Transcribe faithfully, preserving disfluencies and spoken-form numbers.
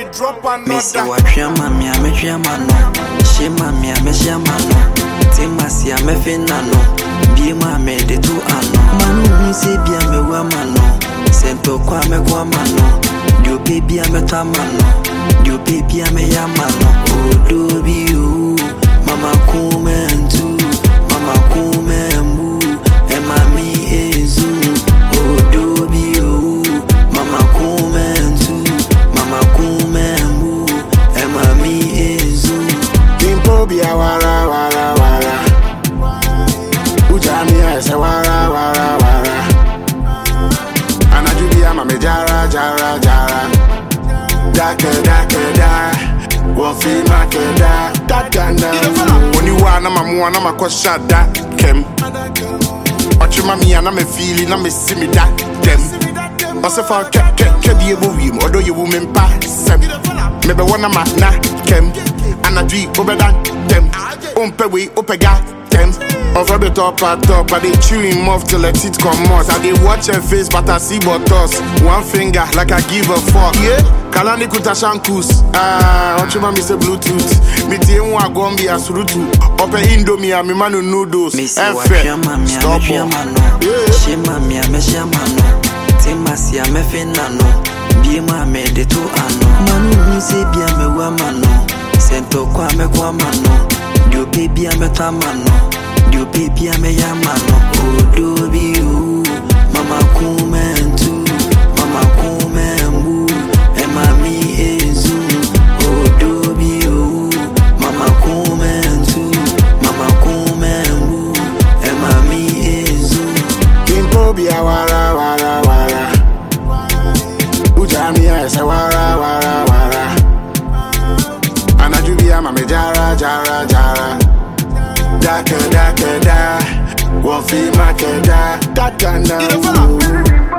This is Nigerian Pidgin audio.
drop another. Missy what shama me a me shama no. Shema me a me shama no. Timasi a me finano. Bima me de tu ano. Manu si bia me wa mano. Sento kwa me kwa mano. Dio baby a me tamano. Dio baby a me yamano. Oh do be you. Mama kumentu. Mama kumembu. Ema mi ezu. Oh do be you. Mama kumentu. Mama kumembu. Ema mi ezu. Dimpo bia wara wara wara. Ujami ese wara wara wara. Anajubia mame jara jara jara. Dake dake da. Wofi make da. Dakanda. Oni wana mamu wana makosha da. Kem. Ochi mami ana me feeli na me simi da. Dem. Ose fa ke ke ke di ebo wim. Odo ye women pa sem. Mebe wana ma na kem. Anadwi obeda dem. Umpe we upega dem. Over the top at top, I dey chew him off till let it come out. I dey watch her face, but I see but us. One finger, like I give a fuck. Yeah, Kalani kuta shankus. Ah, Ochima mi se Bluetooth. Mi tie mwa gombi asurutu. Ope Indomie a mi manu noodles. Missy what shama me a me shama no. Shema me a me shama no. Timasi a me finano. Bima me de tu ano. Manu si bia me wa mano. Sento kwa me kwa mano. Dio baby a me tamano. Dio baby a me yamano. Oh do be you. Mama kumentu. Mama kumembu. Ema mi ezu. Oh do be you. Mama kumentu. Mama kumembu. Ema mi ezu. Dimpo bia wara wara wara. Ujami ese wara wara wara. Anajubia mame jara jara jara. Dake dake da. Wofi make da. Dakanda.